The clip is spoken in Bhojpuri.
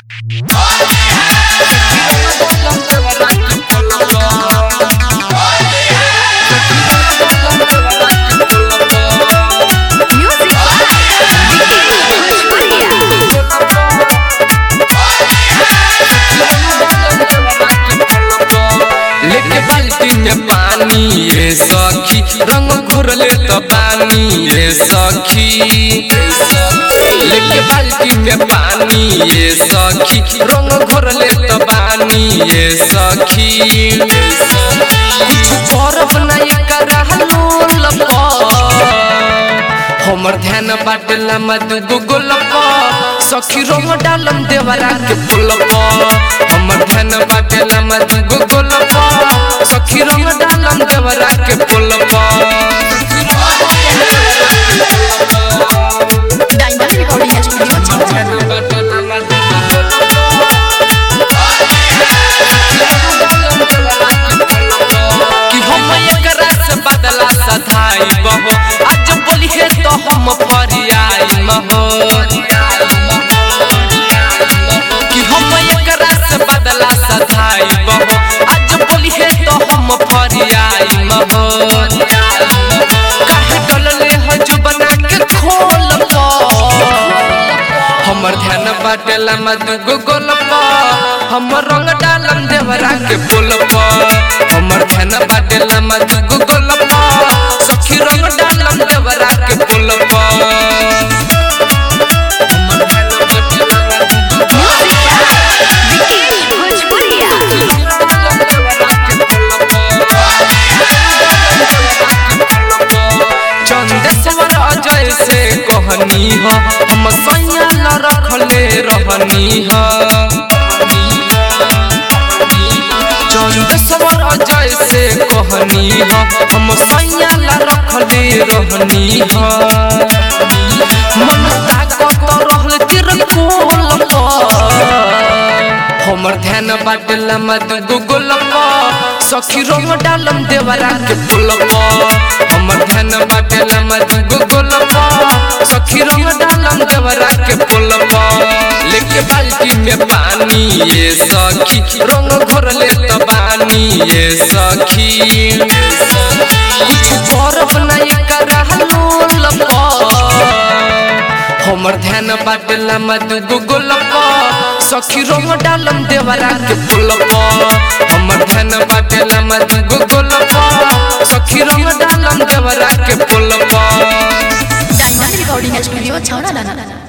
लेके बाल्टी में पानी रे सखी रंग घोरले तो पानी रे सखी लेके बाल्टी में पानी रे सखी रंग घोरले तो पानी रे सखी कुछ बरफ नहीं करहलो लपा हमर ध्यान बाटला मत गुगल सखी रंग डालम देवरा के फुलपा हमर ध्यान बाटला मत गुगल सखी रंग डालम देवरा के फुलपा डायमंड रिकॉर्डिंग स्टूडियो कि हम एकरा से बदला सधाई बहो आज बोली है तो हम फरियाई महो कि हम एकरा से बदला सधाई बहो आज बोली है तो हम फरियाई महो काहे डलले हो जो बना के खोल पा हमर ध्यान बाटला मत गुगल पा हमर रंग डालम देवरा के फूल पा हमर ध्यान बाटला मत गुगल पा सखी रंग डालम देवरा के फूल पा चंदेश्वर अजय से कहनी हो हम सैया ल रखले रहनी हो चंदेश्वर अजय से कहनी हो हम सैया ल रखले रहनी हो मन ताकत रहल तिरकोल हमर ध्यान बाटला मत गुगल सखी रंग डालम देवरा के फूल हमर ध्यान बाटला मत गुगल सखी रंग डालम देवरा के फूल लेके बाल्टी में पानी ये सखी रंग घोरले तो पानी ये सखी कुछ बरफ नहीं करहलो लपा हमर ध्यान बाटला मत गुगल सखी रंग डालम देवरा के फूल हमर ध्यान बाटला मत गुगल सखी रंग डालम देवरा के फूल डायमंड रिकॉर्डिंग स्टूडियो छौड़ा लाना।